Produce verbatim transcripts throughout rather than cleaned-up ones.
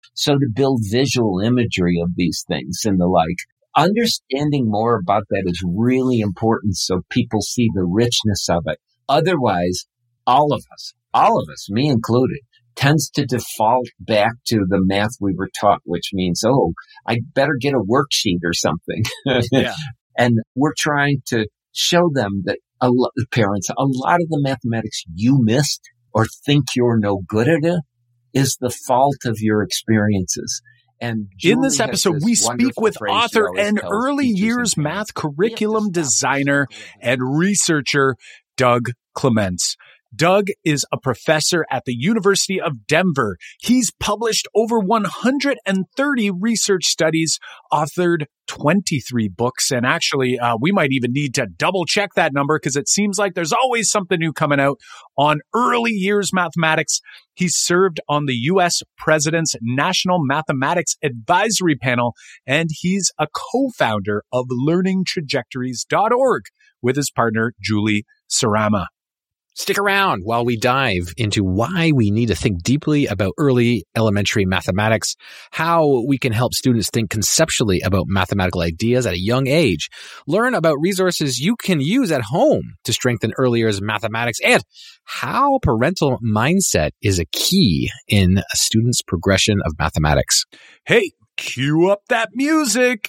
So to build visual imagery of these things and the like, understanding more about that is really important so people see the richness of it. Otherwise, all of us, all of us, me included, tends to default back to the math we were taught, which means, oh, I better get a worksheet or something. Yeah. And we're trying to show them that, a lot, parents, a lot of the mathematics you missed or think you're no good at it is the fault of your experiences. And Julie in this episode, this we speak with author and early years and math curriculum designer and researcher, Doug Clements. Doug is a professor at the University of Denver. He's published over one hundred thirty research studies, authored twenty-three books. And actually, uh, we might even need to double check that number because it seems like there's always something new coming out on early years mathematics. He's served on the U S President's National Mathematics Advisory Panel, and he's a co-founder of learning trajectories dot org with his partner, Julie Sarama. Stick around while we dive into why we need to think deeply about early elementary mathematics, how we can help students think conceptually about mathematical ideas at a young age, learn about resources you can use at home to strengthen early years mathematics, and how parental mindset is a key in a student's progression of mathematics. Hey, cue up that music.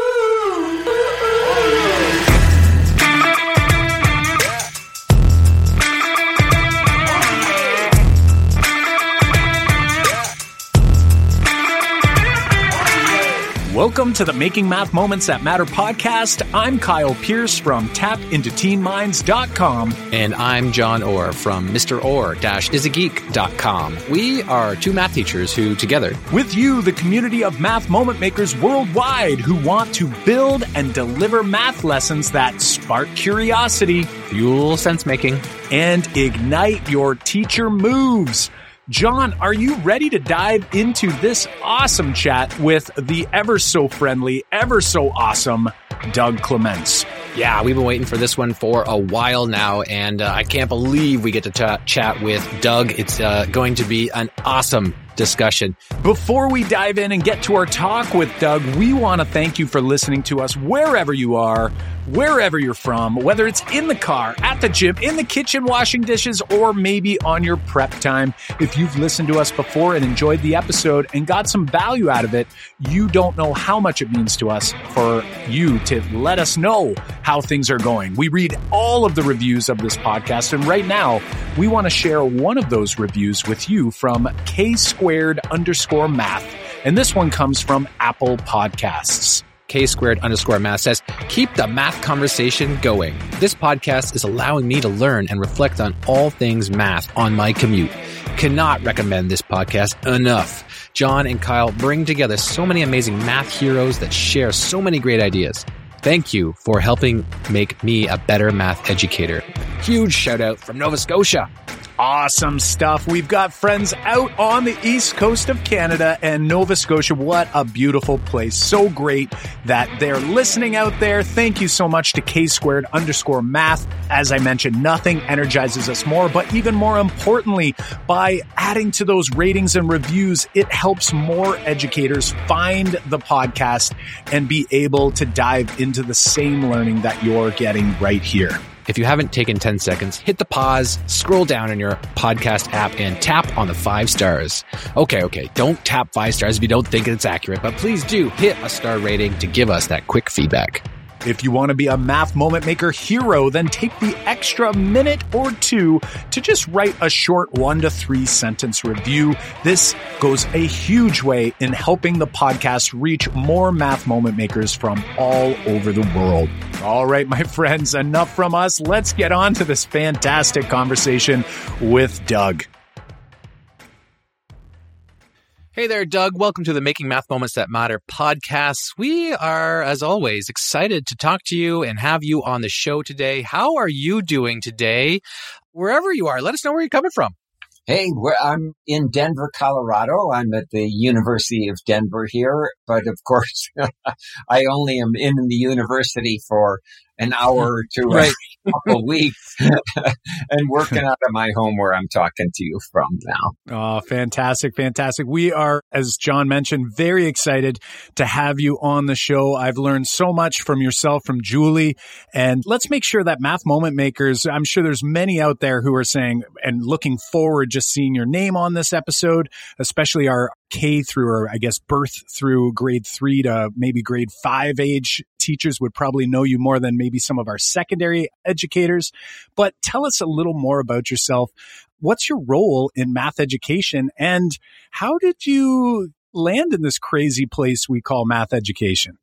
Welcome to the Making Math Moments That Matter podcast. I'm Kyle Pierce from tap into teen minds dot com. And I'm John Orr from Mister Orr is a geek dot com. We are two math teachers who, together, with you, the community of math moment makers worldwide who want to build and deliver math lessons that spark curiosity, fuel sense making, and ignite your teacher moves. John, are you ready to dive into this awesome chat with the ever so friendly, ever so awesome Doug Clements? Yeah, we've been waiting for this one for a while now, and uh, I can't believe we get to ch- chat with Doug. It's uh, going to be an awesome discussion. Before we dive in and get to our talk with Doug, we want to thank you for listening to us wherever you are, wherever you're from, whether it's in the car, at the gym, in the kitchen washing dishes, or maybe on your prep time. If you've listened to us before and enjoyed the episode and got some value out of it, you don't know how much it means to us for you to let us know how things are going. We read all of the reviews of this podcast, and right now, we want to share one of those reviews with you from K squared underscore math. And this one comes from Apple Podcasts. K squared underscore math says, keep the math conversation going. This podcast is allowing me to learn and reflect on all things math on my commute. Cannot recommend this podcast enough. John and Kyle bring together so many amazing math heroes that share so many great ideas. Thank you for helping make me a better math educator. Huge shout out from Nova Scotia. Awesome stuff. We've got friends out on the east coast of Canada and Nova Scotia. What a beautiful place. So great that they're listening out there. Thank you so much to K squared underscore math. As I mentioned, nothing energizes us more, but even more importantly, by adding to those ratings and reviews, it helps more educators find the podcast and be able to dive into the same learning that you're getting right here. If you haven't taken ten seconds, hit the pause, scroll down in your podcast app, and tap on the five stars. Okay, okay, don't tap five stars if you don't think it's accurate, but please do hit a star rating to give us that quick feedback. If you want to be a math moment maker hero, then take the extra minute or two to just write a short one to three sentence review. This goes a huge way in helping the podcast reach more math moment makers from all over the world. All right, my friends, enough from us. Let's get on to this fantastic conversation with Doug. Hey there, Doug. Welcome to the Making Math Moments That Matter podcast. We are, as always, excited to talk to you and have you on the show today. How are you doing today? Wherever you are, let us know where you're coming from. Hey, we're, I'm in Denver, Colorado. I'm at the University of Denver here, but of course, I only am in the university for an hour or two right. every couple of weeks and working out of my home where I'm talking to you from now. Oh, fantastic. Fantastic. We are, as John mentioned, very excited to have you on the show. I've learned so much from yourself, from Julie, and let's make sure that Math Moment Makers, I'm sure there's many out there who are saying and looking forward just seeing your name on this episode, especially our K through, or I guess birth through grade three to maybe grade five age teachers would probably know you more than maybe some of our secondary educators. But tell us a little more about yourself. What's your role in math education, and how did you land in this crazy place we call math education?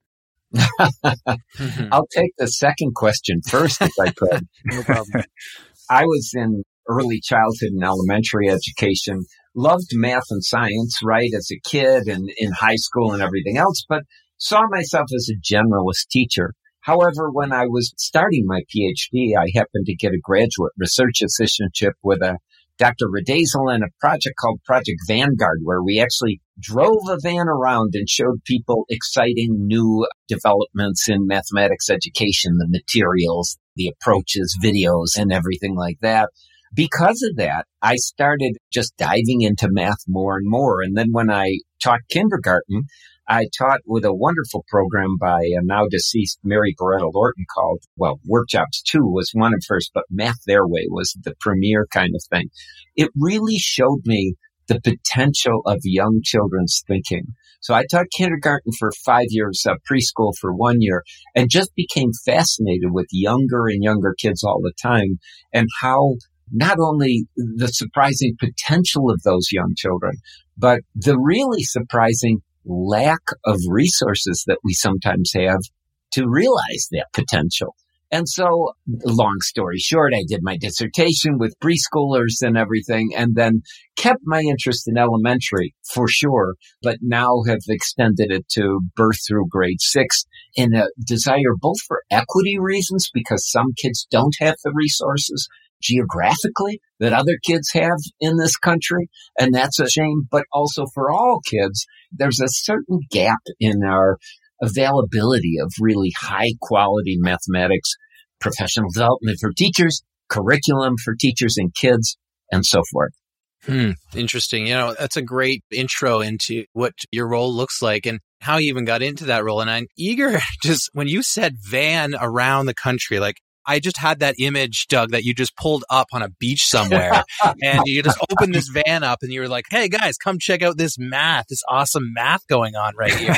I'll take the second question first, if I could. No problem. I was in early childhood and elementary education, loved math and science, right, as a kid and in high school and everything else, but saw myself as a generalist teacher. However, when I was starting my PhD, I happened to get a graduate research assistantship with a Doctor Radazel in a project called Project Vanguard, where we actually drove a van around and showed people exciting new developments in mathematics education, the materials, the approaches, videos, and everything like that. Because of that, I started just diving into math more and more. And then when I taught kindergarten, I taught with a wonderful program by a now deceased Mary Beretta Lorton called, well, Workshops two was one of hers, but Math Their Way was the premier kind of thing. It really showed me the potential of young children's thinking. So I taught kindergarten for five years, uh, preschool for one year, and just became fascinated with younger and younger kids all the time, and how not only the surprising potential of those young children, but the really surprising lack of resources that we sometimes have to realize that potential. And so, long story short, I did my dissertation with preschoolers and everything, and then kept my interest in elementary for sure, but now have extended it to birth through grade six in a desire both for equity reasons, because some kids don't have the resources geographically that other kids have in this country, and that's a shame, but also for all kids, there's a certain gap in our availability of really high quality mathematics, professional development for teachers, curriculum for teachers and kids, and so forth. Hmm. Interesting. You know, that's a great intro into what your role looks like and how you even got into that role. And I'm eager, just when you said van around the country, like, I just had that image, Doug, that you just pulled up on a beach somewhere and you just opened this van up and you were like, hey guys, come check out this math, this awesome math going on right here.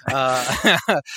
uh,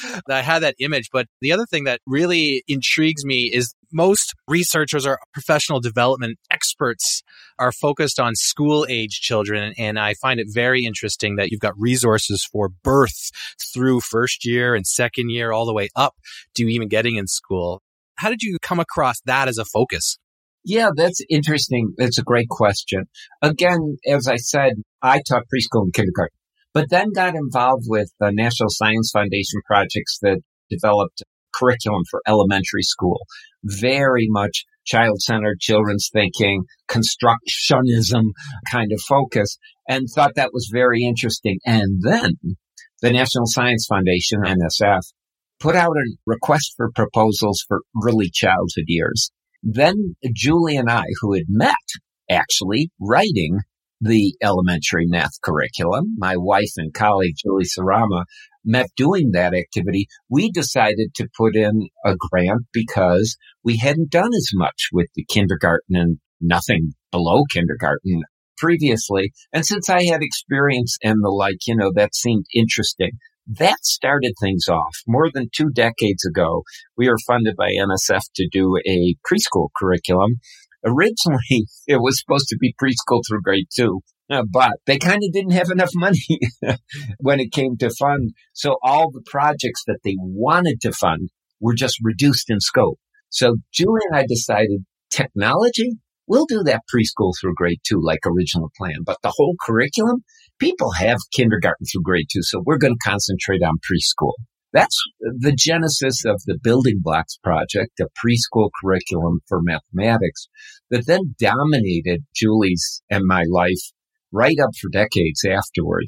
I had that image. But the other thing that really intrigues me is most researchers or professional development experts are focused on school age children. And I find it very interesting that you've got resources for birth through first year and second year, all the way up to even getting in school. How did you come across that as a focus? Yeah, that's interesting. That's a great question. Again, as I said, I taught preschool and kindergarten, but then got involved with the National Science Foundation projects that developed curriculum for elementary school. Very much child-centered, children's thinking, constructionism kind of focus, and thought that was very interesting. And then the National Science Foundation, N S F, put out a request for proposals for early childhood years. Then Julie and I, who had met actually writing the elementary math curriculum, my wife and colleague Julie Sarama, met doing that activity. We decided to put in a grant because we hadn't done as much with the kindergarten and nothing below kindergarten previously. And since I had experience and the like, you know, that seemed interesting. That started things off. More than two decades ago, we were funded by N S F to do a preschool curriculum. Originally, it was supposed to be preschool through grade two, uh, but they kind of didn't have enough money when it came to fund. So all the projects that they wanted to fund were just reduced in scope. So Julie and I decided technology, we'll do that preschool through grade two like original plan. But the whole curriculum, people have kindergarten through grade two, so we're going to concentrate on preschool. That's the genesis of the Building Blocks Project, a preschool curriculum for mathematics that then dominated Julie's and my life right up for decades afterwards.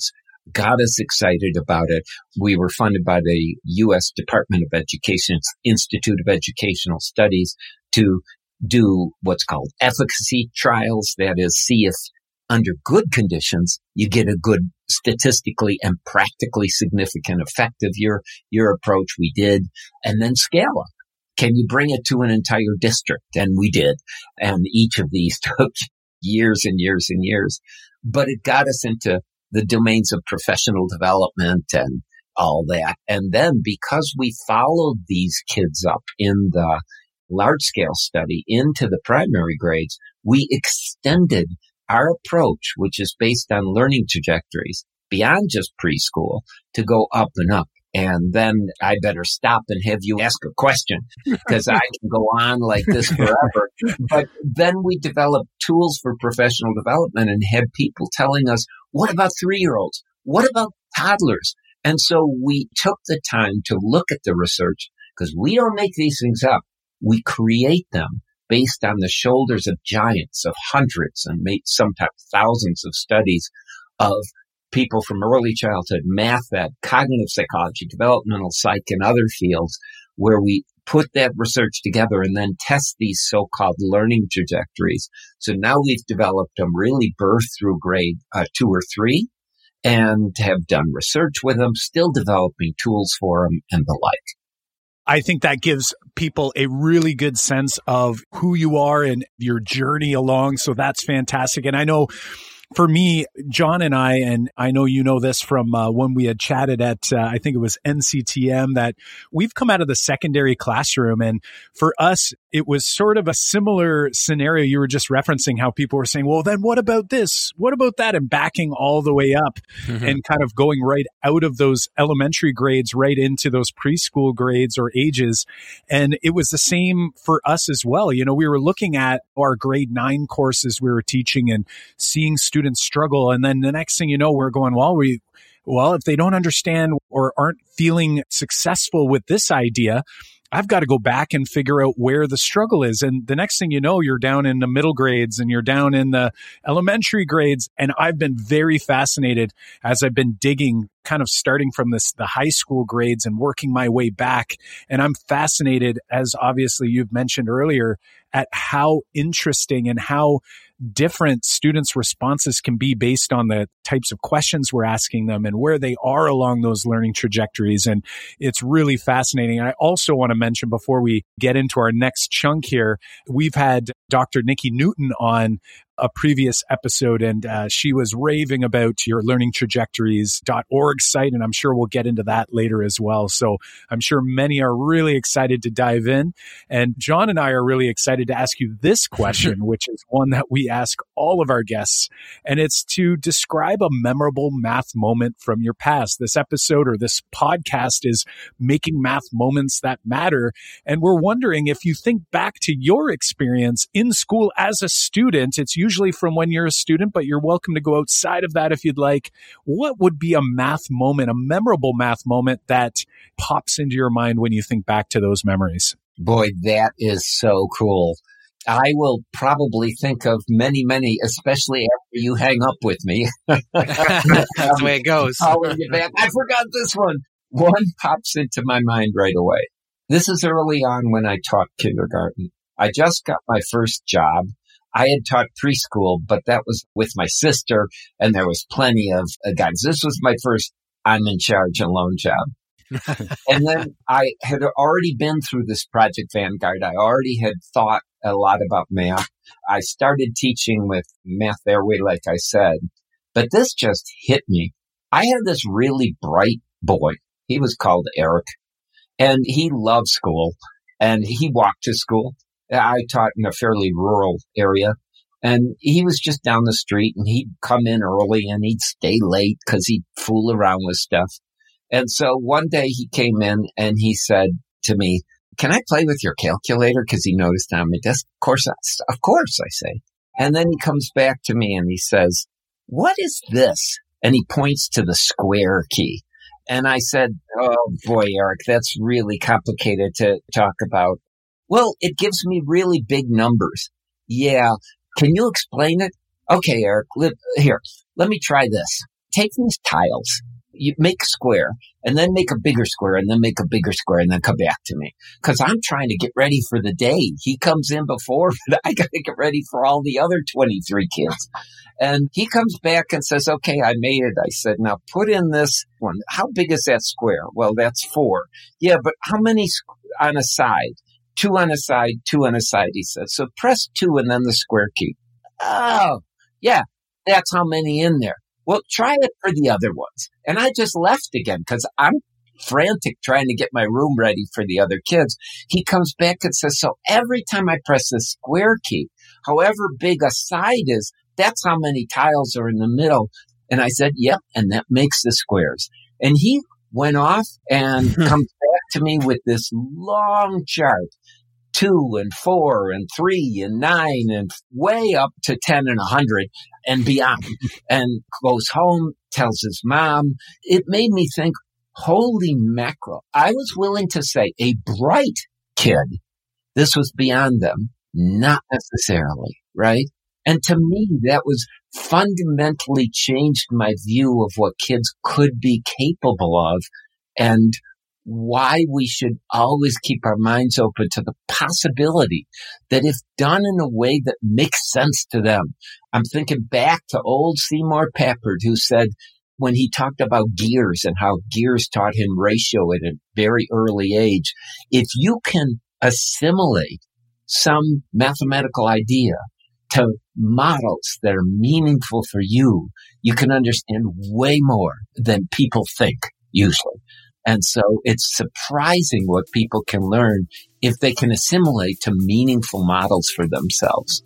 got us excited about it. We were funded by the U S Department of Education's Institute of Educational Studies to do what's called efficacy trials. That is, see if under good conditions, you get a good statistically and practically significant effect of your, your approach. We did. And then scale up. Can you bring it to an entire district? And we did. And each of these took years and years and years. But it got us into the domains of professional development and all that. And then because we followed these kids up in the large-scale study into the primary grades, we extended our approach, which is based on learning trajectories, beyond just preschool, to go up and up. And then I better stop and have you ask a question, because I can go on like this forever. But then we developed tools for professional development and had people telling us, what about three-year-olds? What about toddlers? And so we took the time to look at the research, because we don't make these things up. We create them based on the shoulders of giants, of hundreds and maybe sometimes thousands of studies of people from early childhood, math, ed, cognitive psychology, developmental psych, and other fields, where we put that research together and then test these so-called learning trajectories. So now we've developed them really birth through grade uh, two or three, and have done research with them, still developing tools for them and the like. I think that gives people a really good sense of who you are and your journey along. So that's fantastic. And I know for me, John and I, and I know you know this from uh, when we had chatted at, uh, I think it was N C T M, that we've come out of the secondary classroom. And for us, it was sort of a similar scenario. You were just referencing how people were saying, well, then what about this? What about that? And backing all the way up mm-hmm. and kind of going right out of those elementary grades right into those preschool grades or ages. And it was the same for us as well. You know, we were looking at our grade nine courses we were teaching and seeing students struggle. And then the next thing you know, we're going, well, we, well, if they don't understand or aren't feeling successful with this idea, I've got to go back and figure out where the struggle is. And the next thing you know, you're down in the middle grades and you're down in the elementary grades. And I've been very fascinated as I've been digging, kind of starting from this, the high school grades and working my way back. And I'm fascinated, as obviously you've mentioned earlier, at how interesting and how different students' responses can be based on the types of questions we're asking them and where they are along those learning trajectories. And it's really fascinating. I also want to mention, before we get into our next chunk here, we've had Doctor Nikki Newton on a previous episode, and uh, she was raving about your learning trajectories dot org site, and I'm sure we'll get into that later as well. So I'm sure many are really excited to dive in. And John and I are really excited to ask you this question, which is one that we ask all of our guests, and it's to describe a memorable math moment from your past. This episode or this podcast is making math moments that matter. And we're wondering, if you think back to your experience in school as a student, it's usually from when you're a student, but you're welcome to go outside of that if you'd like. What would be a math moment, a memorable math moment that pops into your mind when you think back to those memories? Boy, that is so cool. I will probably think of many, many, especially after you hang up with me. That's the way it goes. Calling you back. I forgot this one. One pops into my mind right away. This is early on when I taught kindergarten. I just got my first job. I had taught preschool, but that was with my sister, and there was plenty of uh, guys. This was my first I'm in charge alone job. And then I had already been through this Project Vanguard. I already had thought a lot about math. I started teaching with Math Airway, like I said, but this just hit me. I had this really bright boy. He was called Eric, and he loved school, and he walked to school. I taught in a fairly rural area, and he was just down the street, and he'd come in early and he'd stay late because he'd fool around with stuff. And so one day he came in and he said to me, "Can I play with your calculator?" Because he noticed on my desk. Of course, I, of course, I say. And then he comes back to me and he says, "What is this?" And he points to the square key. And I said, "Oh boy, Eric, that's really complicated to talk about." "Well, it gives me really big numbers." "Yeah. Can you explain it?" "Okay, Eric, let, here, let me try this." take these tiles, you make a square, and then make a bigger square, and then make a bigger square, and then come back to me. Because I'm trying to get ready for the day. He comes in before, but I got to get ready for all the other twenty-three kids. And he comes back and says, okay, I made it. I said, now put in this one. How big is that square? Well, that's four. Yeah, but how many on a side? Two on a side, two on a side, he says. So press two and then the square key. Oh, yeah, that's how many in there. Well, try it for the other ones. And I just left again because I'm frantic trying to get my room ready for the other kids. He comes back and says, so every time I press the square key, however big a side is, that's how many tiles are in the middle. And I said, yep, and that makes the squares. And he went off and comes back to me with this long chart. Two and four and three and nine and way up to ten and a hundred and beyond, and goes home, tells his mom. It made me think, holy mackerel. I was willing to say a bright kid, this was beyond them, not necessarily, right? And to me, that was fundamentally changed my view of what kids could be capable of, and why we should always keep our minds open to the possibility that if done in a way that makes sense to them. I'm thinking back to old Seymour Papert, who said when he talked about gears and how gears taught him ratio at a very early age, if you can assimilate some mathematical idea to models that are meaningful for you, you can understand way more than people think usually. And so it's surprising what people can learn if they can assimilate to meaningful models for themselves.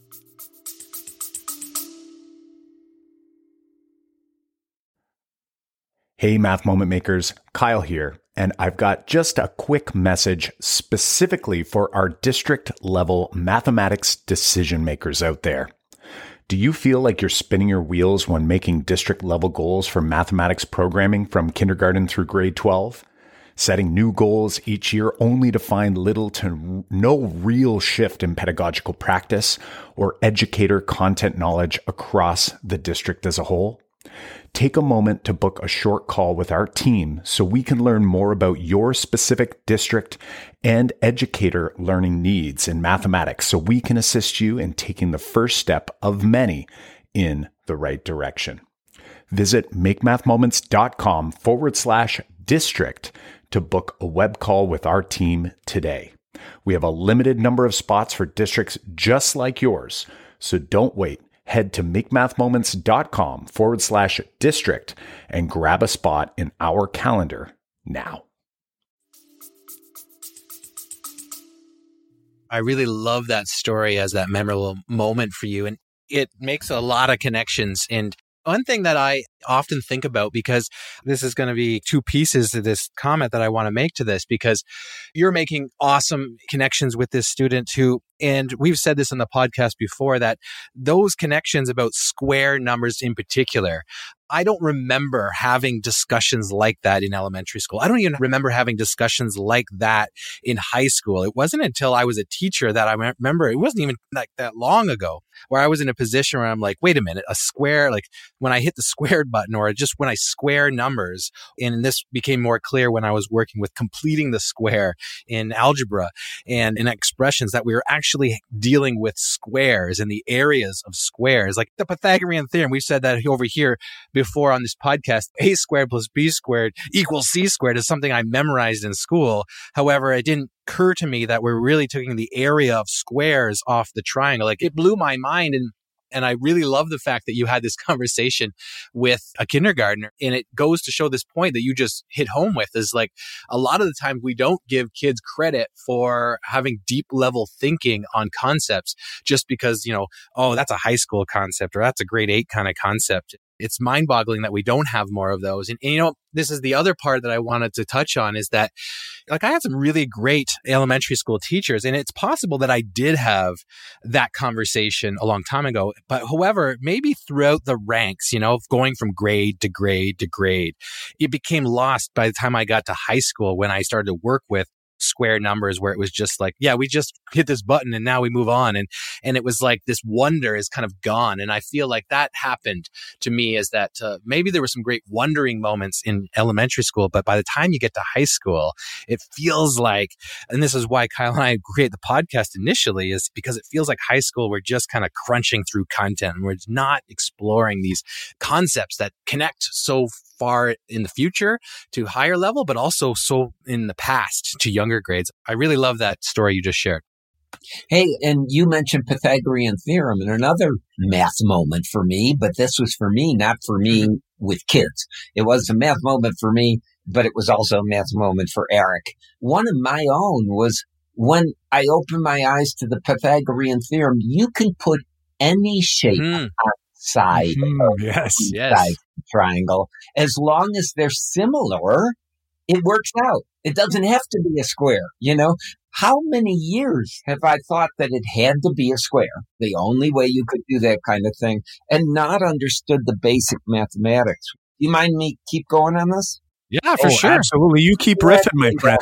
Hey, Math Moment Makers, Kyle here, and I've got just a quick message specifically for our district level mathematics decision makers out there. Do you feel like you're spinning your wheels when making district level goals for mathematics programming from kindergarten through grade twelve? Setting new goals each year only to find little to no real shift in pedagogical practice or educator content knowledge across the district as a whole? Take a moment to book a short call with our team so we can learn more about your specific district and educator learning needs in mathematics so we can assist you in taking the first step of many in the right direction. Visit makemathmoments.com forward slash district to book a web call with our team today. We have a limited number of spots for districts just like yours, so don't wait. Head to makemathmoments.com forward slash district and grab a spot in our calendar now. I really love that story as that memorable moment for you. And it makes a lot of connections. And one thing that I often think about, because this is going to be two pieces to this comment that I want to make to this, because you're making awesome connections with this student who, and we've said this on the podcast before, that those connections about square numbers in particular, I don't remember having discussions like that in elementary school. I don't even remember having discussions like that in high school. It wasn't until I was a teacher that I remember, it wasn't even like that long ago, where I was in a position where I'm like, wait a minute, a square, like when I hit the squared button or just when I square numbers, and this became more clear when I was working with completing the square in algebra and in expressions, that we were actually dealing with squares and the areas of squares, like the Pythagorean theorem. We've said that over here before on this podcast. A squared plus B squared equals C squared is something I memorized in school. However, it didn't occur to me that we're really taking the area of squares off the triangle. Like, it blew my mind. And And I really love the fact that you had this conversation with a kindergartner. And it goes to show this point that you just hit home with, is like, a lot of the time we don't give kids credit for having deep level thinking on concepts just because, you know, oh, that's a high school concept or that's a grade eight kind of concept. It's mind boggling that we don't have more of those. And, and, you know, this is the other part that I wanted to touch on, is that, like, I had some really great elementary school teachers, and it's possible that I did have that conversation a long time ago. But however, maybe throughout the ranks, you know, going from grade to grade to grade, it became lost by the time I got to high school, when I started to work with square numbers where it was just like, yeah, we just hit this button and now we move on. And, and it was like this wonder is kind of gone. And I feel like that happened to me is that uh, maybe there were some great wondering moments in elementary school, but by the time you get to high school, it feels like, and this is why Kyle and I create the podcast initially, is because it feels like high school, we're just kind of crunching through content and we're not exploring these concepts that connect so far in the future to higher level, but also so in the past to younger grades. I really love that story you just shared. Hey, and you mentioned Pythagorean theorem and another math moment for me, but this was for me, not for me mm-hmm. with kids. It was a math moment for me, but it was also a math moment for Eric. One of my own was when I opened my eyes to the Pythagorean theorem, you can put any shape mm-hmm. outside mm-hmm. of yes, the yes. triangle. As long as they're similar, it works out. It doesn't have to be a square, you know? How many years have I thought that it had to be a square, the only way you could do that kind of thing, and not understood the basic mathematics? You mind me keep going on this? Yeah, for oh, sure. Absolutely. You keep riffing, my friend.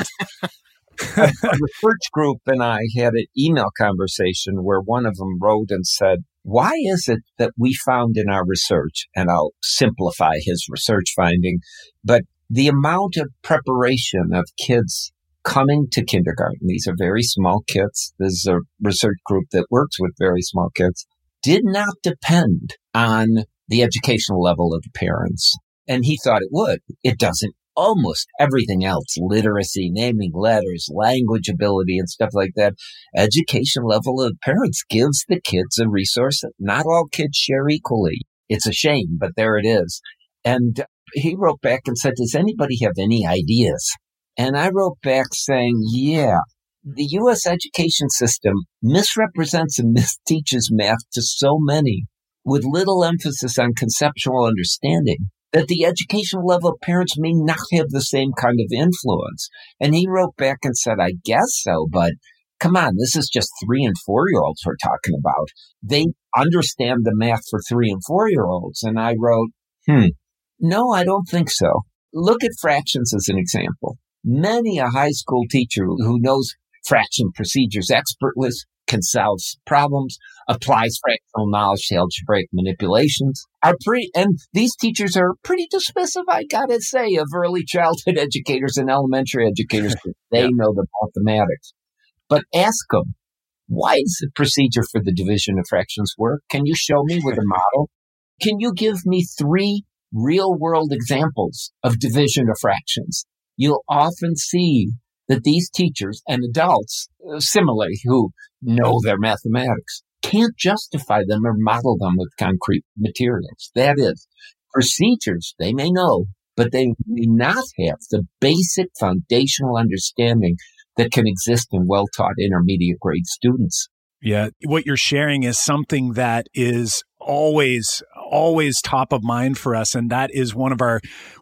a, a research group and I had an email conversation where one of them wrote and said, why is it that we found in our research, and I'll simplify his research finding, but the amount of preparation of kids coming to kindergarten, these are very small kids, this is a research group that works with very small kids, did not depend on the educational level of the parents. And he thought it would. It doesn't. Almost everything else, literacy, naming letters, language ability, and stuff like that, education level of parents gives the kids a resource that not all kids share equally. It's a shame, but there it is. And he wrote back and said, does anybody have any ideas? And I wrote back saying, yeah, the U S education system misrepresents and misteaches math to so many with little emphasis on conceptual understanding that the educational level of parents may not have the same kind of influence. And he wrote back and said, I guess so, but come on, this is just three and four-year-olds we're talking about. They understand the math for three and four-year-olds. And I wrote, hmm, no, I don't think so. Look at fractions as an example. Many a high school teacher who knows fraction procedures expertly can solve problems, applies fractional knowledge to algebraic manipulations, are pretty, and these teachers are pretty dismissive, I gotta say, of early childhood educators and elementary educators. They yeah. know the mathematics. But ask them, why does the procedure for the division of fractions work? Can you show me with a model? Can you give me three real-world examples of division of fractions? You'll often see that these teachers and adults, uh, similarly, who know their mathematics, can't justify them or model them with concrete materials. That is, procedures they may know, but they may not have the basic foundational understanding that can exist in well-taught intermediate grade students. Yeah, what you're sharing is something that is always, always top of mind for us. And that is one of our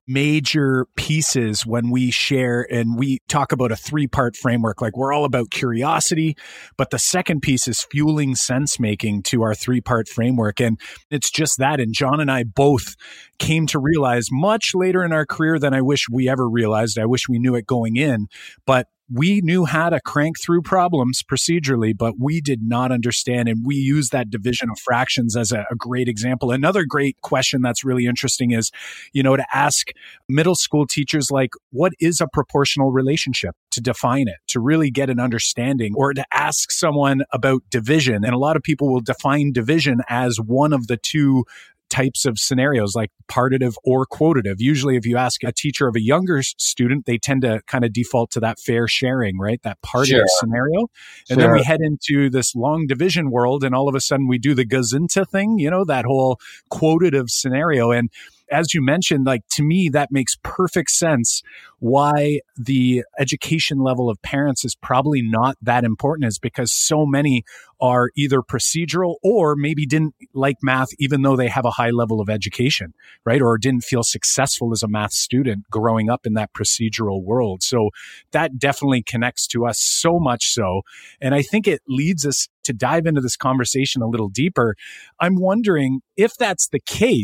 major pieces when we share and we talk about a three-part framework. Like, we're all about curiosity, but the second piece is fueling sense making to our three-part framework. And it's just that. And John and I both came to realize much later in our career than I wish we ever realized. I wish we knew it going in, but we knew how to crank through problems procedurally, but we did not understand. And we use that division of fractions as a, a great example. Another great question that's really interesting is, you know, to ask middle school teachers, like, what is a proportional relationship? To define it, to really get an understanding, or to ask someone about division. And a lot of people will define division as one of the two types of scenarios, like partitive or quotative. Usually, if you ask a teacher of a younger student, they tend to kind of default to that fair sharing, right? That partitive sure. scenario. And sure. then we head into this long division world, and all of a sudden we do the Gazinta thing, you know, that whole quotative scenario. And as you mentioned, like, to me, that makes perfect sense why the education level of parents is probably not that important, is because so many are either procedural or maybe didn't like math, even though they have a high level of education, right? Or didn't feel successful as a math student growing up in that procedural world. So that definitely connects to us so much so. And I think it leads us to dive into this conversation a little deeper. I'm wondering if that's the case,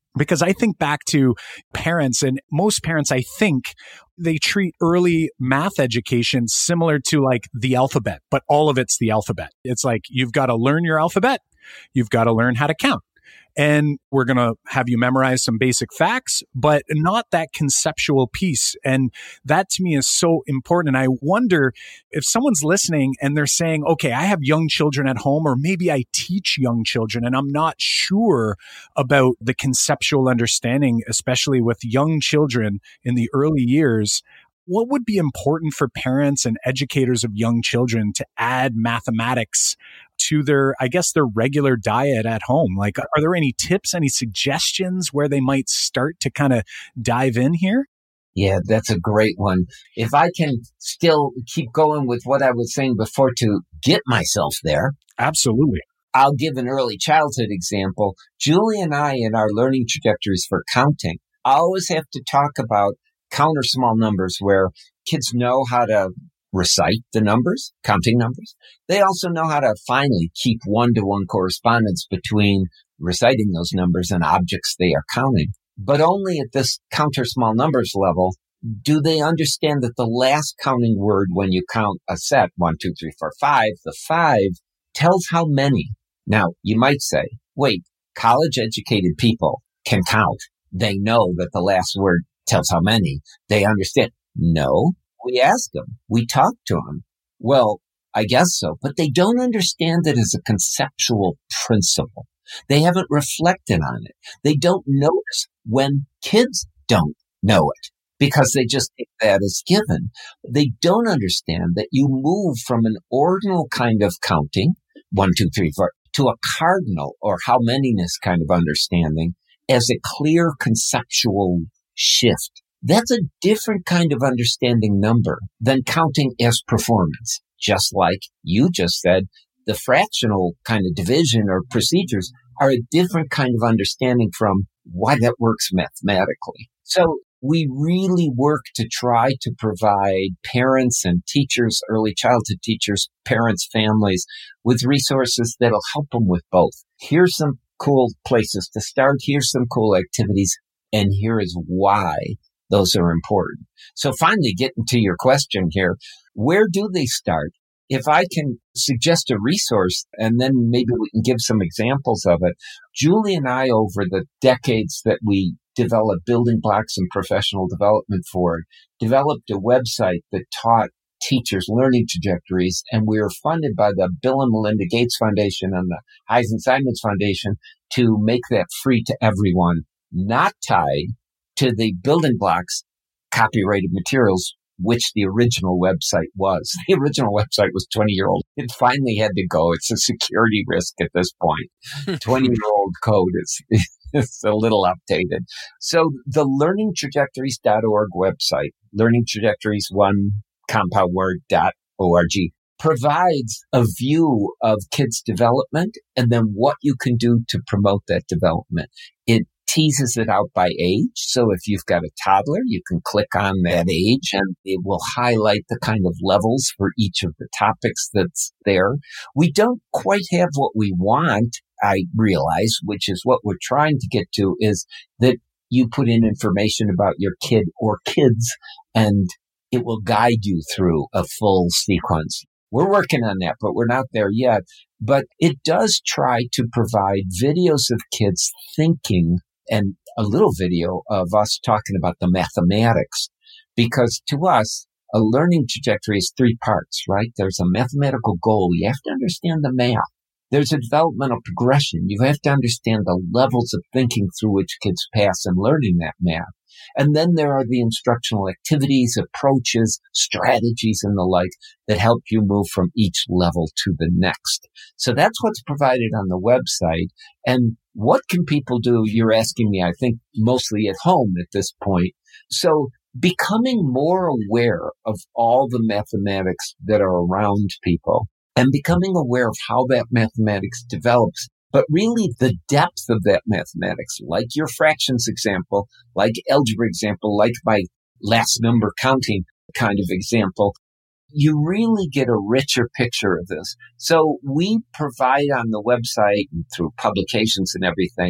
Because I think back to parents, and most parents, I think, they treat early math education similar to like the alphabet, but all of it's the alphabet. It's like, you've got to learn your alphabet. You've got to learn how to count. And we're going to have you memorize some basic facts, but not that conceptual piece. And that to me is so important. And I wonder if someone's listening and they're saying, okay, I have young children at home, or maybe I teach young children and I'm not sure about the conceptual understanding, especially with young children in the early years. What would be important for parents and educators of young children to add mathematics to their, I guess, their regular diet at home? Like, are there any tips, any suggestions where they might start to kind of dive in here? Yeah, that's a great one. If I can still keep going with what I was saying before to get myself there. Absolutely. I'll give an early childhood example. Julie and I, in our learning trajectories for counting, always have to talk about counter small numbers, where kids know how to recite the numbers, counting numbers. They also know how to finally keep one-to-one correspondence between reciting those numbers and objects they are counting. But only at this counter small numbers level do they understand that the last counting word when you count a set, one, two, three, four, five, the five tells how many. Now, you might say, wait, college-educated people can count. They know that the last word tells how many. They understand. No, we ask them. We talk to them. Well, I guess so, but they don't understand it as a conceptual principle. They haven't reflected on it. They don't notice when kids don't know it because they just take that as given. They don't understand that you move from an ordinal kind of counting, one, two, three, four, to a cardinal or how manyness kind of understanding as a clear conceptual shift. That's a different kind of understanding number than counting as performance. Just like you just said, the fractional kind of division or procedures are a different kind of understanding from why that works mathematically. So we really work to try to provide parents and teachers, early childhood teachers, parents, families with resources that'll help them with both. Here's some cool places to start. Here's some cool activities. And here is why those are important. So finally, getting to your question here, where do they start? If I can suggest a resource, and then maybe we can give some examples of it. Julie and I, over the decades that we developed building blocks and professional development for it, developed a website that taught teachers learning trajectories, and we were funded by the Bill and Melinda Gates Foundation and the Eisen-Simons Foundation to make that free to everyone, not tied to the building blocks copyrighted materials, which the original website was. The original website was twenty-year-old. It finally had to go. It's a security risk at this point. twenty-year-old code is, is a little outdated. So the learning trajectories dot org website, learning trajectories one compound word dot org, provides a view of kids' development and then what you can do to promote that development. It teases it out by age. So if you've got a toddler, you can click on that age and it will highlight the kind of levels for each of the topics that's there. We don't quite have what we want, I realize, which is what we're trying to get to, is that you put in information about your kid or kids and it will guide you through a full sequence. We're working on that, but we're not there yet. But it does try to provide videos of kids thinking and a little video of us talking about the mathematics. Because to us, a learning trajectory is three parts, right? There's a mathematical goal. You have to understand the math. There's a developmental progression. You have to understand the levels of thinking through which kids pass in learning that math. And then there are the instructional activities, approaches, strategies, and the like that help you move from each level to the next. So that's what's provided on the website. And what can people do? You're asking me, I think, mostly at home at this point. So becoming more aware of all the mathematics that are around people and becoming aware of how that mathematics develops. But really the depth of that mathematics, like your fractions example, like algebra example, like my last number counting kind of example, you really get a richer picture of this. So we provide on the website and through publications and everything,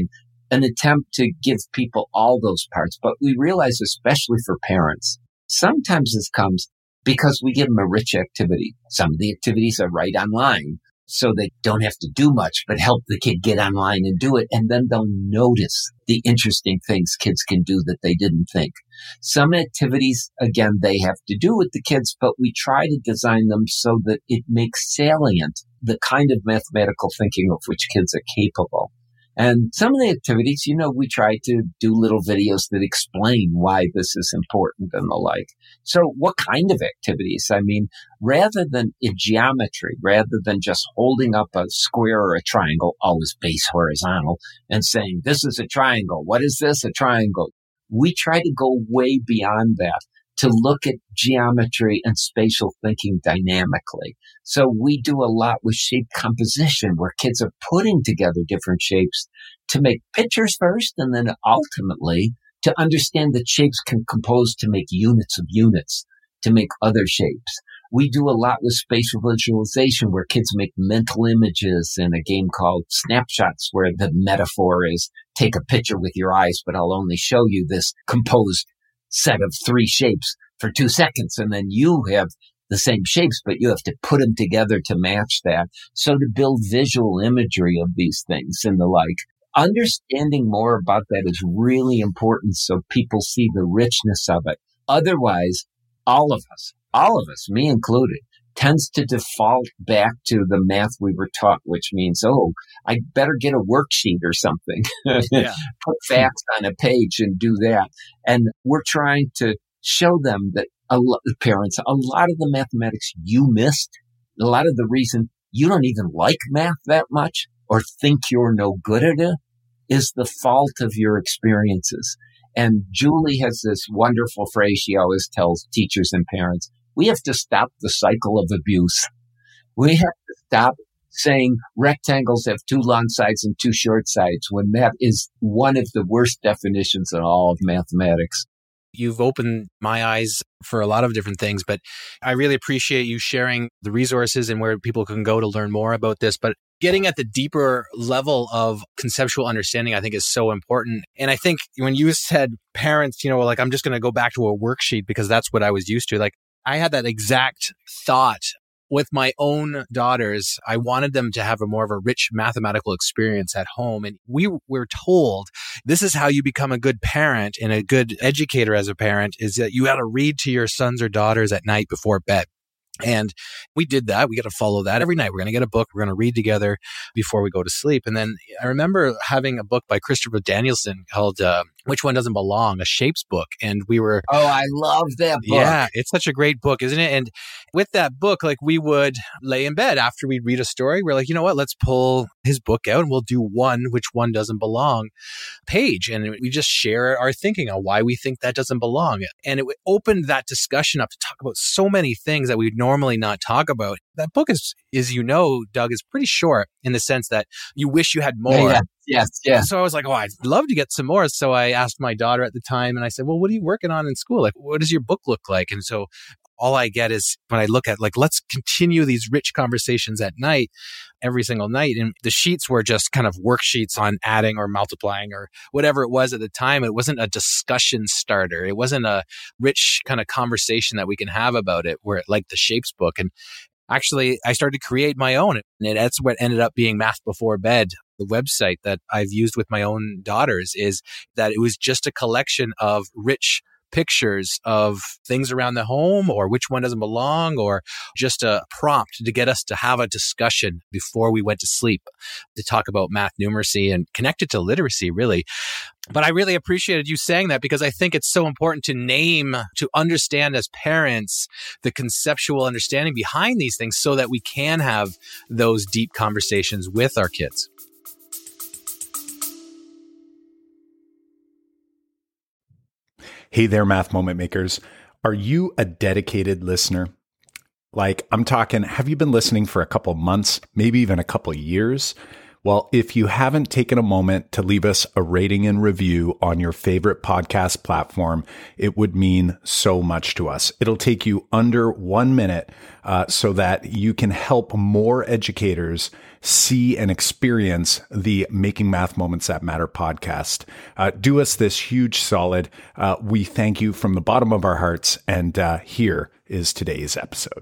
an attempt to give people all those parts. But we realize, especially for parents, sometimes this comes because we give them a rich activity. Some of the activities are right online, so they don't have to do much, but help the kid get online and do it. And then they'll notice the interesting things kids can do that they didn't think. Some activities, again, they have to do with the kids, but we try to design them so that it makes salient the kind of mathematical thinking of which kids are capable. And some of the activities, you know, we try to do little videos that explain why this is important and the like. So what kind of activities? I mean, rather than in geometry, rather than just holding up a square or a triangle, always base horizontal, and saying, this is a triangle. What is this? A triangle. We try to go way beyond that to look at geometry and spatial thinking dynamically. So we do a lot with shape composition, where kids are putting together different shapes to make pictures first, and then ultimately to understand that shapes can compose to make units of units, to make other shapes. We do a lot with spatial visualization, where kids make mental images in a game called Snapshots, where the metaphor is take a picture with your eyes, but I'll only show you this composed set of three shapes for two seconds. And then you have the same shapes, but you have to put them together to match that. So to build visual imagery of these things and the like, understanding more about that is really important so people see the richness of it. Otherwise, all of us, all of us, me included, tends to default back to the math we were taught, which means, oh, I better get a worksheet or something, yeah. Put facts on a page and do that. And we're trying to show them that a lot of parents, a lot of the mathematics you missed, a lot of the reason you don't even like math that much or think you're no good at it is the fault of your experiences. And Julie has this wonderful phrase she always tells teachers and parents. We have to stop the cycle of abuse. We have to stop saying rectangles have two long sides and two short sides, when that is one of the worst definitions in all of mathematics. You've opened my eyes for a lot of different things, but I really appreciate you sharing the resources and where people can go to learn more about this. But getting at the deeper level of conceptual understanding, I think, is so important. And I think when you said parents, you know, like, I'm just going to go back to a worksheet because that's what I was used to. Like, I had that exact thought with my own daughters. I wanted them to have a more of a rich mathematical experience at home. And we were told this is how you become a good parent and a good educator as a parent, is that you got to read to your sons or daughters at night before bed. And we did that. We got to follow that every night. We're going to get a book. We're going to read together before we go to sleep. And then I remember having a book by Christopher Danielson called uh, Which One Doesn't Belong? A Shapes book. And we were... Oh, I love that book. Yeah, it's such a great book, isn't it? And with that book, like, we would lay in bed after we'd read a story. We're like, you know what? Let's pull his book out and we'll do one, Which One Doesn't Belong page. And we just share our thinking on why we think that doesn't belong. And it opened that discussion up to talk about so many things that we'd normally not talk about. That book is, as you know, Doug, is pretty short in the sense that you wish you had more. Yeah, yes, yes. So I was like, oh, I'd love to get some more. So I asked my daughter at the time and I said, well, what are you working on in school? Like, what does your book look like? And so all I get is when I look at, like, let's continue these rich conversations at night, every single night. And the sheets were just kind of worksheets on adding or multiplying or whatever it was at the time. It wasn't a discussion starter. It wasn't a rich kind of conversation that we can have about it, where like the Shapes book. And actually, I started to create my own. And that's what ended up being Math Before Bed. The website that I've used with my own daughters is that it was just a collection of rich pictures of things around the home, or which one doesn't belong, or just a prompt to get us to have a discussion before we went to sleep to talk about math, numeracy, and connect it to literacy, really. But I really appreciated you saying that, because I think it's so important to name, to understand as parents, the conceptual understanding behind these things so that we can have those deep conversations with our kids. Hey there, Math Moment Makers. Are you a dedicated listener? Like, I'm talking, have you been listening for a couple months, maybe even a couple years? Well, if you haven't taken a moment to leave us a rating and review on your favorite podcast platform, it would mean so much to us. It'll take you under one minute uh, so that you can help more educators see and experience the Making Math Moments That Matter podcast. Uh, do us this huge solid. Uh, we thank you from the bottom of our hearts. And uh, here is today's episode.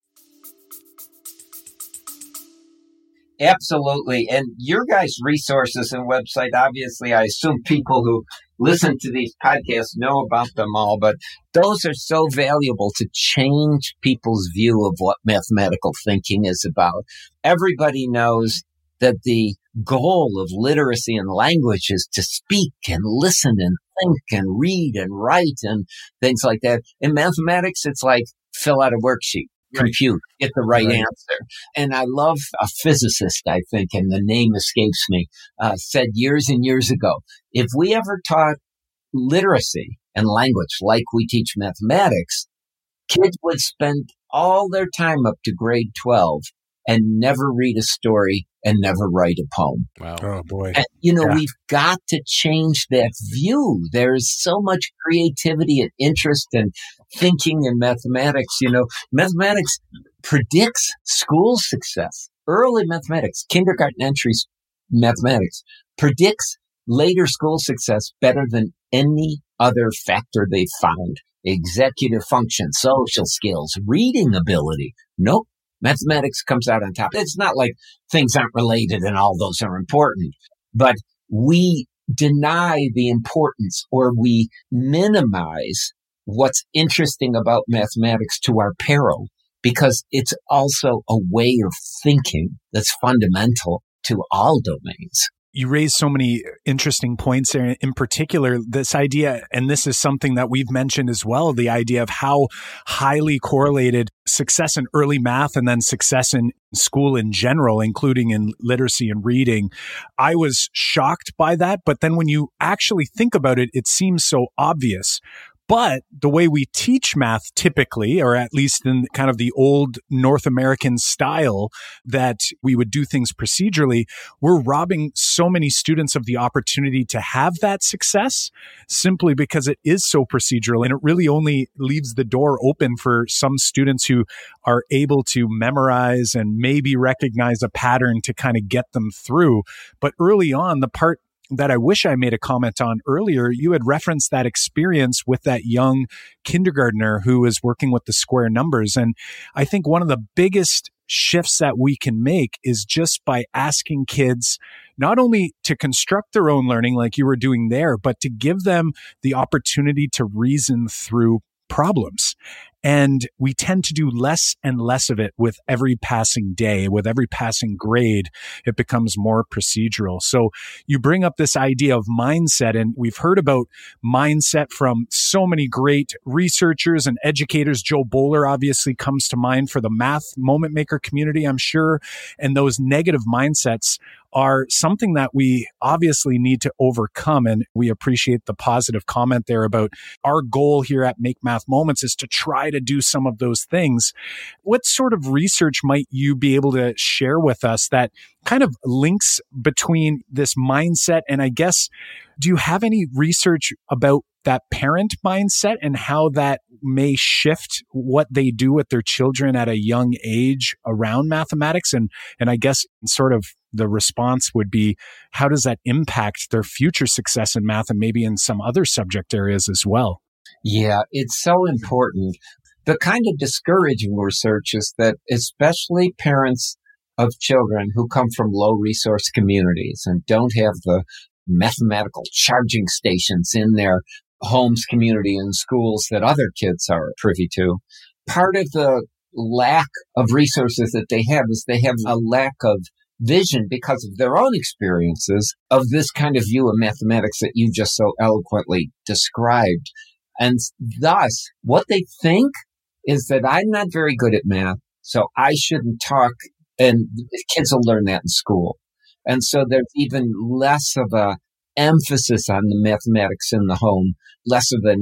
Absolutely. And your guys' resources and website, obviously, I assume people who listen to these podcasts know about them all, but those are so valuable to change people's view of what mathematical thinking is about. Everybody knows that the goal of literacy and language is to speak and listen and think and read and write and things like that. In mathematics, it's like fill out a worksheet. Compute, get the right, right answer. And I love a physicist, I think, and the name escapes me, uh, said years and years ago, if we ever taught literacy and language like we teach mathematics, kids would spend all their time up to grade twelve and never read a story and never write a poem. Wow. Oh, boy. And, you know, yeah. we've got to change that view. There's so much creativity and interest and thinking in mathematics. You know, mathematics predicts school success. Early mathematics, kindergarten entry mathematics, predicts later school success better than any other factor they've found. Executive function, social skills, reading ability. Nope. Mathematics comes out on top. It's not like things aren't related and all those are important, but we deny the importance or we minimize what's interesting about mathematics to our peril because it's also a way of thinking that's fundamental to all domains. You raised so many interesting points there. In particular, this idea, and this is something that we've mentioned as well, the idea of how highly correlated success in early math and then success in school in general, including in literacy and reading. I was shocked by that. But then when you actually think about it, it seems so obvious. But the way we teach math typically, or at least in kind of the old North American style that we would do things procedurally, we're robbing so many students of the opportunity to have that success simply because it is so procedural. And it really only leaves the door open for some students who are able to memorize and maybe recognize a pattern to kind of get them through. But early on, the part that I wish I made a comment on earlier, you had referenced that experience with that young kindergartner who was working with the square numbers. And I think one of the biggest shifts that we can make is just by asking kids not only to construct their own learning like you were doing there, but to give them the opportunity to reason through problems. And we tend to do less and less of it with every passing day, with every passing grade, it becomes more procedural. So you bring up this idea of mindset, and we've heard about mindset from so many great researchers and educators. Joe Bowler obviously comes to mind for the math moment maker community, I'm sure. And those negative mindsets are something that we obviously need to overcome. And we appreciate the positive comment there about our goal here at Make Math Moments is to try to do some of those things. What sort of research might you be able to share with us that kind of links between this mindset? And I guess, do you have any research about that parent mindset and how that may shift what they do with their children at a young age around mathematics? And, and I guess sort of the response would be, how does that impact their future success in math and maybe in some other subject areas as well? Yeah, it's so important. The kind of discouraging research is that especially parents of children who come from low resource communities and don't have the mathematical charging stations in their homes, community, and schools that other kids are privy to. Part of the lack of resources that they have is they have a lack of vision because of their own experiences of this kind of view of mathematics that you just so eloquently described. And thus, what they think is that I'm not very good at math, so I shouldn't talk, and kids will learn that in school. And so there's even less of a emphasis on the mathematics in the home, less of an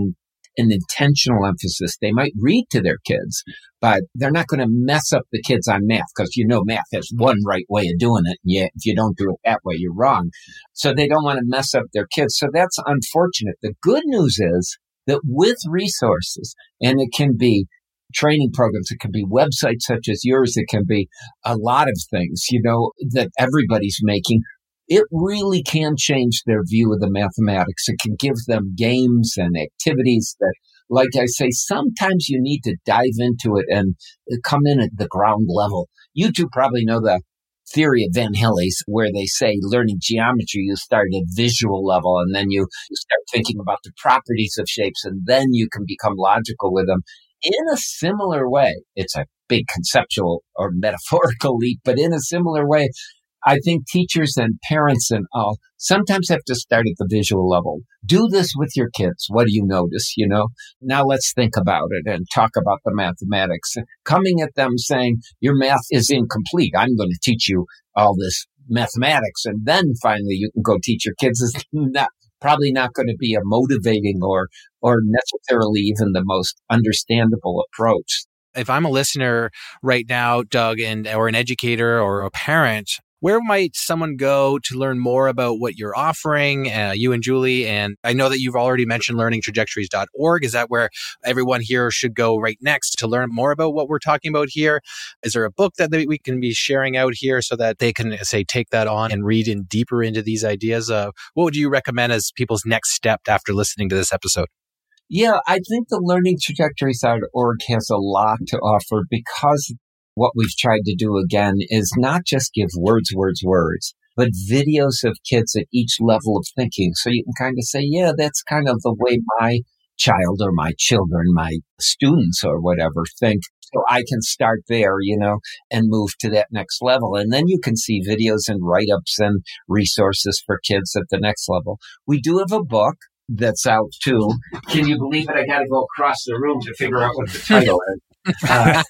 an intentional emphasis. They might read to their kids, but they're not going to mess up the kids on math because, you know, math has one right way of doing it. And yet, if you don't do it that way, you're wrong. So they don't want to mess up their kids. So that's unfortunate. The good news is that with resources, and it can be training programs, it can be websites such as yours, it can be a lot of things, you know, that everybody's making. It really can change their view of the mathematics. It can give them games and activities that, like I say, sometimes you need to dive into it and come in at the ground level. You two probably know the theory of Van Hille's, where they say learning geometry, you start at visual level and then you start thinking about the properties of shapes and then you can become logical with them. In a similar way, it's a big conceptual or metaphorical leap, but in a similar way, I think teachers and parents and all sometimes have to start at the visual level. Do this with your kids. What do you notice? You know, now let's think about it and talk about the mathematics. Coming at them saying your math is incomplete. I'm going to teach you all this mathematics. And then finally you can go teach your kids is not probably not going to be a motivating or, or necessarily even the most understandable approach. If I'm a listener right now, Doug, and or an educator or a parent, where might someone go to learn more about what you're offering, uh, you and Julie? And I know that you've already mentioned learning trajectories dot org. Is that where everyone here should go right next to learn more about what we're talking about here? Is there a book that we can be sharing out here so that they can, say, take that on and read in deeper into these ideas? Uh, what would you recommend as people's next step after listening to this episode? Yeah, I think the learning trajectories dot org has a lot to offer because what we've tried to do again is not just give words, words, words, but videos of kids at each level of thinking. So you can kind of say, yeah, that's kind of the way my child or my children, my students or whatever think. So I can start there, you know, and move to that next level. And then you can see videos and write-ups and resources for kids at the next level. We do have a book that's out too. Can you believe it? I got to go across the room to figure out what the title is. Uh,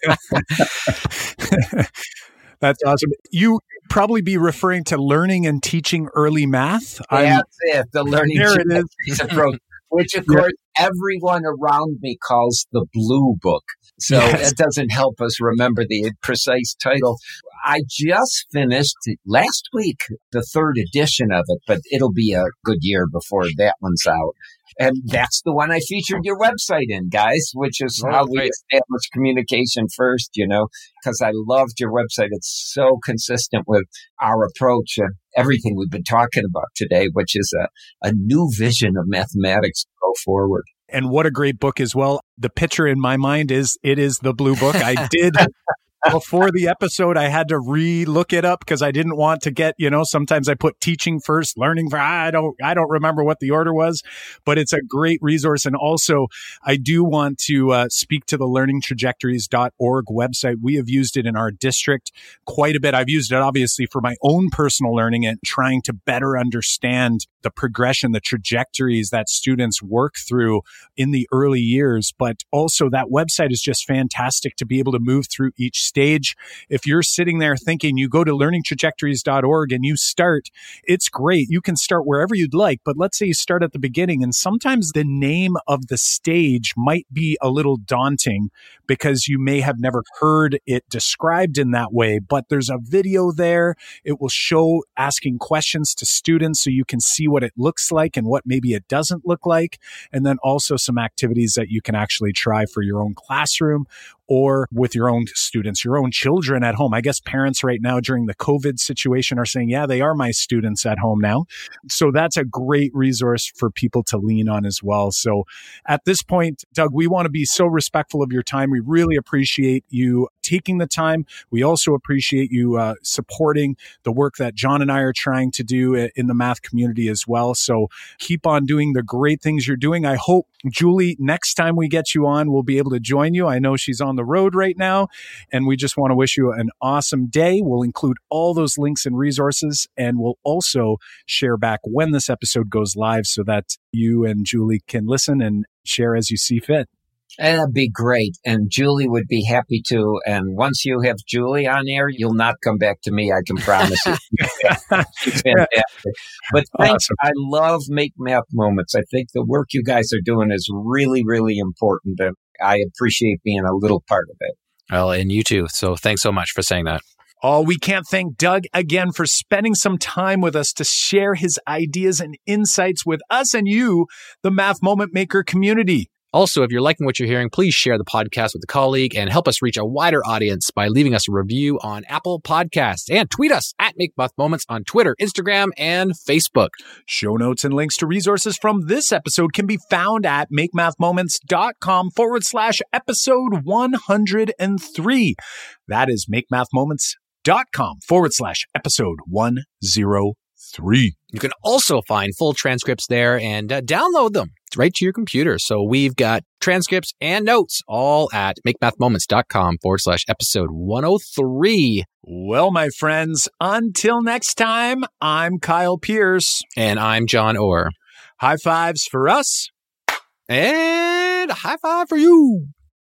That's awesome. You probably be referring to Learning and Teaching Early Math. That's I'm, it, the Learning there it is. approach, which of course yeah. everyone around me calls the Blue Book. So yes. That doesn't help us remember the precise title. I just finished last week the third edition of it, but it'll be a good year before that one's out. And that's the one I featured your website in, guys, which is oh, how we established communication first, you know, because I loved your website. It's so consistent with our approach and everything we've been talking about today, which is a, a new vision of mathematics to go forward. And what a great book as well. The picture in my mind is it is the Blue Book. I did... Before the episode, I had to re-look it up because I didn't want to get, you know, sometimes I put teaching first, learning for, I don't, I don't remember what the order was, but it's a great resource. And also I do want to uh, speak to the learning trajectories dot org website. We have used it in our district quite a bit. I've used it obviously for my own personal learning and trying to better understand the progression, the trajectories that students work through in the early years. But also that website is just fantastic to be able to move through each stage. If you're sitting there thinking you go to learning trajectories dot org and you start, it's great. You can start wherever you'd like, but let's say you start at the beginning, and sometimes the name of the stage might be a little daunting because you may have never heard it described in that way, but there's a video there. It will show asking questions to students so you can see what it looks like and what maybe it doesn't look like, and then also some activities that you can actually try for your own classroom or with your own students, your own children at home. I guess parents right now during the COVID situation are saying, yeah, they are my students at home now. So that's a great resource for people to lean on as well. So at this point, Doug, we want to be so respectful of your time. We really appreciate you taking the time. We also appreciate you uh, supporting the work that John and I are trying to do in the math community as well. So keep on doing the great things you're doing. I hope, Julie, next time we get you on, we'll be able to join you. I know she's on the road right now, and we just want to wish you an awesome day. We'll include all those links and resources, and we'll also share back when this episode goes live so that you and Julie can listen and share as you see fit. That'd be great. And Julie would be happy to. And once you have Julie on air, you'll not come back to me. I can promise you. She's fantastic. But thanks. Awesome. I love Make Math Moments. I think the work you guys are doing is really, really important. And I appreciate being a little part of it. Well, and you too. So thanks so much for saying that. Oh, we can't thank Doug again for spending some time with us to share his ideas and insights with us and you, the Math Moment Maker community. Also, if you're liking what you're hearing, please share the podcast with a colleague and help us reach a wider audience by leaving us a review on Apple Podcasts, and tweet us at Make Math Moments on Twitter, Instagram, and Facebook. Show notes and links to resources from this episode can be found at makemathmoments.com forward slash episode 103. That is makemathmoments.com forward slash episode 103. You can also find full transcripts there and uh, download them right to your computer. So we've got transcripts and notes all at makemathmoments.com forward slash episode 103. Well, my friends, until next time, I'm Kyle Pierce. And I'm John Orr. High fives for us. And a high five for you.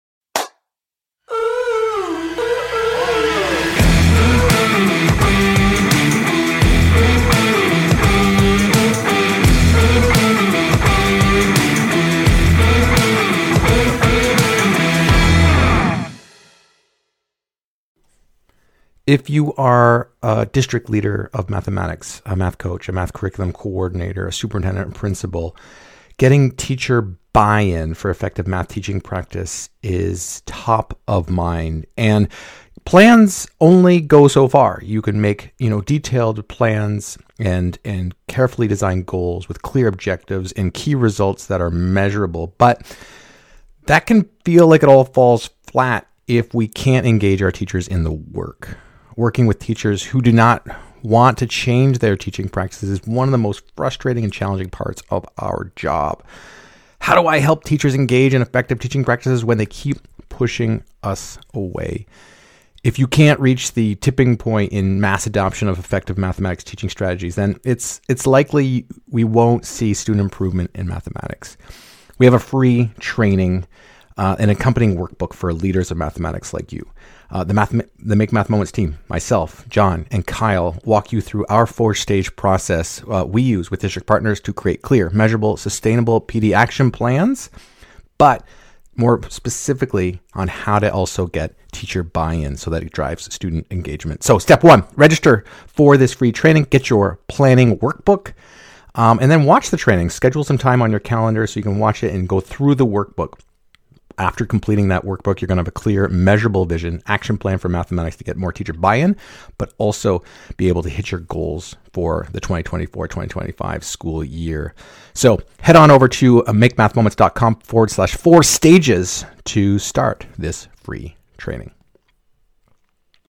If you are a district leader of mathematics, a math coach, a math curriculum coordinator, a superintendent and principal, getting teacher buy-in for effective math teaching practice is top of mind. And plans only go so far. You can make, you know, detailed plans and and carefully designed goals with clear objectives and key results that are measurable. But that can feel like it all falls flat if we can't engage our teachers in the work. Working with teachers who do not want to change their teaching practices is one of the most frustrating and challenging parts of our job. How do I help teachers engage in effective teaching practices when they keep pushing us away? If you can't reach the tipping point in mass adoption of effective mathematics teaching strategies, then it's it's likely we won't see student improvement in mathematics. We have a free training, uh, an accompanying workbook for leaders of mathematics like you. Uh, the, math, the Make Math Moments team, myself, John, and Kyle walk you through our four-stage process uh, we use with district partners to create clear, measurable, sustainable P D action plans, but more specifically on how to also get teacher buy-in so that it drives student engagement. So step one, register for this free training, get your planning workbook, um, and then watch the training. Schedule some time on your calendar so you can watch it and go through the workbook. After completing that workbook, you're going to have a clear, measurable vision, action plan for mathematics to get more teacher buy-in, but also be able to hit your goals for the twenty twenty-four twenty twenty-five school year. So head on over to makemathmoments.com forward slash four stages to start this free training.